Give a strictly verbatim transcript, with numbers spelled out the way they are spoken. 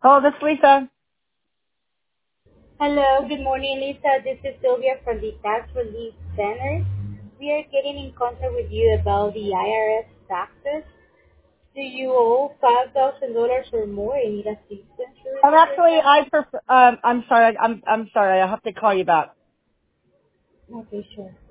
Oh, this is Lisa. Hello, good morning, Lisa. This is Sylvia from the Tax Relief Center. We are getting in contact with you about the I R S taxes. Do you owe five thousand dollars or more and need assistance I'm regarding your actually, tax? I prefer, um, I'm sorry, I'm, I'm sorry, I'll have to call you back. Okay, sure.